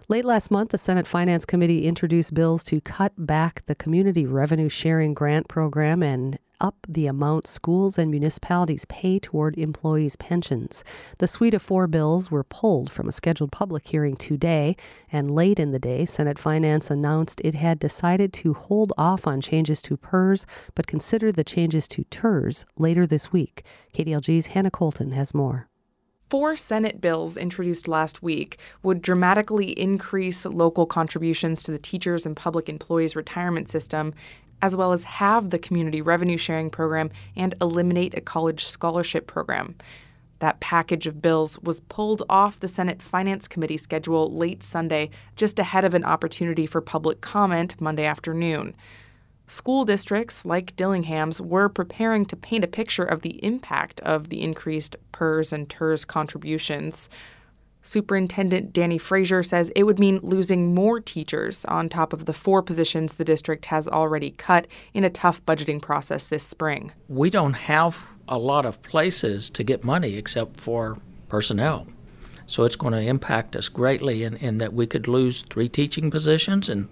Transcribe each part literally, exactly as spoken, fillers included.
Late last month, the Senate Finance Committee introduced bills to cut back the Community Revenue Sharing Grant Program and up the amount schools and municipalities pay toward employees' pensions. The suite of four bills were pulled from a scheduled public hearing today, and late in the day, Senate Finance announced it had decided to hold off on changes to P E R S, but consider the changes to T E R S later this week. K D L G's Hannah Colton has more. Four Senate bills introduced last week would dramatically increase local contributions to the teachers and public employees retirement system, as well as halve the community revenue sharing program and eliminate a college scholarship program. That package of bills was pulled off the Senate Finance Committee schedule late Sunday, just ahead of an opportunity for public comment Monday afternoon. School districts like Dillingham's were preparing to paint a picture of the impact of the increased P E R S and T E R S contributions. Superintendent Danny Frazier says it would mean losing more teachers on top of the four positions the district has already cut in a tough budgeting process this spring. We don't have a lot of places to get money except for personnel. So it's going to impact us greatly in, in that we could lose three teaching positions, and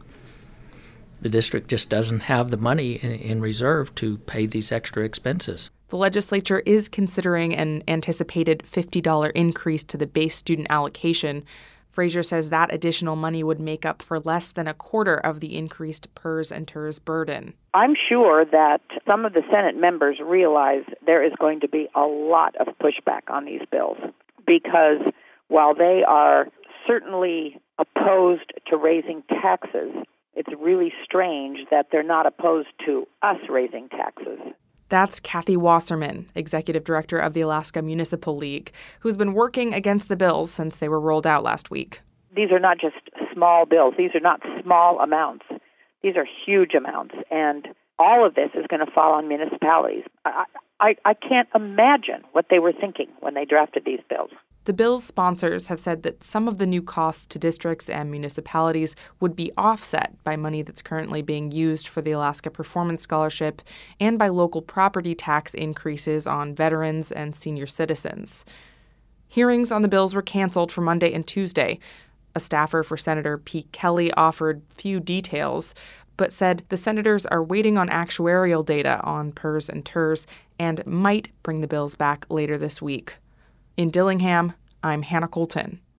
the district just doesn't have the money in, in reserve to pay these extra expenses. The legislature is considering an anticipated fifty dollars increase to the base student allocation. Frazier says that additional money would make up for less than a quarter of the increased P E R S and T E R S burden. I'm sure that some of the Senate members realize there is going to be a lot of pushback on these bills, because while they are certainly opposed to raising taxes, it's really strange that they're not opposed to us raising taxes. That's Kathy Wasserman, executive director of the Alaska Municipal League, who's been working against the bills since they were rolled out last week. These are not just small bills. These are not small amounts. These are huge amounts, and all of this is going to fall on municipalities. I, I, I can't imagine what they were thinking when they drafted these bills. The bill's sponsors have said that some of the new costs to districts and municipalities would be offset by money that's currently being used for the Alaska Performance Scholarship and by local property tax increases on veterans and senior citizens. Hearings on the bills were canceled for Monday and Tuesday. A staffer for Senator Pete Kelly offered few details, but said the senators are waiting on actuarial data on P E R S and T E R S and might bring the bills back later this week. In Dillingham, I'm Hannah Colton.